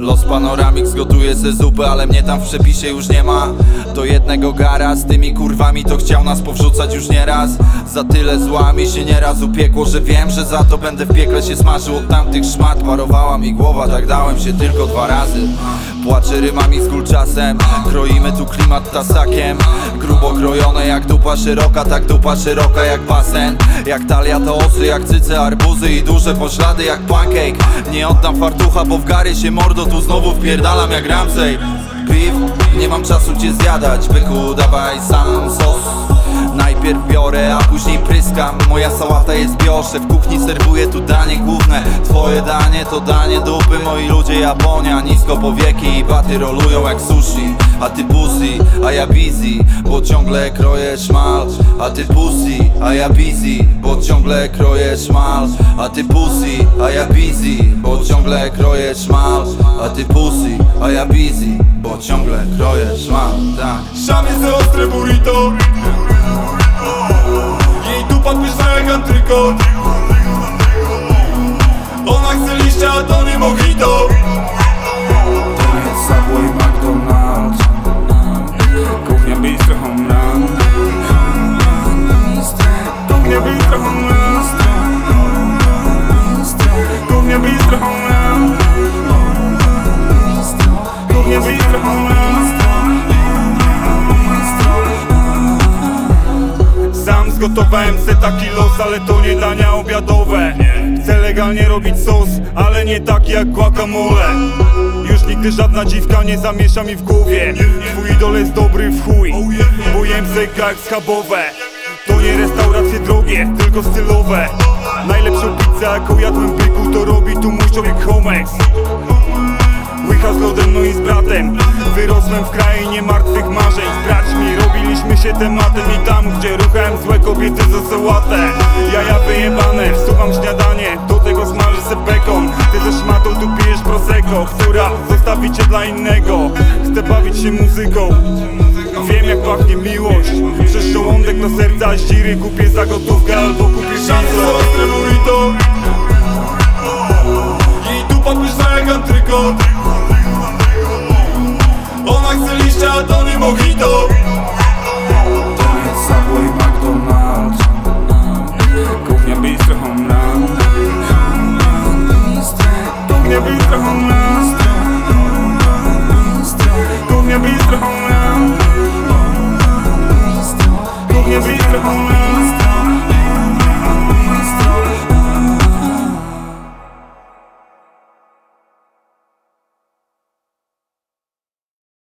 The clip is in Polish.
Los Panoramix gotuje se zupę, ale mnie tam w przepisie już nie ma. Do jednego gara z tymi kurwami to chciał nas powrzucać już nieraz. Za tyle zła mi się nieraz upiekło, że wiem, że za to będę w piekle się smażył. Od tamtych szmat parowała mi głowa, tak dałem się tylko 2 razy. Płaczę rymami z kulczasem, kroimy tu klimat tasakiem. Grubo krojone jak dupa szeroka, tak dupa szeroka jak basen. Jak talia to osy, jak cyce arbuzy i duże poślady jak pancake. Nie oddam fartucha, bo w gary się mordo tu znowu wpierdalam jak Ramsey. Beef, nie mam czasu cię zjadać, byku dawaj sam sos. Najpierw biorę, a później pryskam. Moja sałata jest biosze, w kuchni serwuję tu danie główne. Twoje danie to danie dupy, moi ludzie Japonia. Nisko powieki i baty rolują jak sushi. A ty pussy, a ja busy, bo ciągle kroję szmal. A ty pussy, a ja busy, bo ciągle kroję szmal. A ty pussy, a ja busy, bo ciągle kroję szmal. A ty pussy, a ja busy, bo ciągle kroję szmal. Tak. Szam jest za ostre burrito. Jej dupa pyszna jak antrykot. Ona chce liścia, a to nie mojito. To jest Subway, McDonald's. Kuchnia bistro home run. Kuchnia bistro home run. Kuchnia bistro home run. Kuchnia bistro home run. Sam zgotowałem se taki los, ale to nie dania obiadowe. Chcę legalnie robić sos, ale nie taki jak guacamole. Już nigdy żadna dziwka nie zamiesza mi w głowie. Twój idol jest dobry w chuj, bo jem se jak schabowe. To nie restauracje drogie, tylko stylowe. Najlepszą pizzę jaką jadłem byku, to robi tu mój człowiek Homex. Łycha z lodem, no i z bratem. Wyrosłem w krainie martwych marzeń. Z braćmi robiliśmy się tematem. I tam, gdzie ruchałem złe kobiety za sałatę. Jaja wyjebane, wsuwam śniadanie. Do tego smażę se bekon. Ty ze szmatą tu pijesz prosecco, która zostawi cię dla innego. Chcę bawić się muzyką. Wiem jak pachnie miłość. Przez żołądek do serca ździry. Kupię za gotówkę albo kupię mięso. Jej dupa pyszna jak antrykot.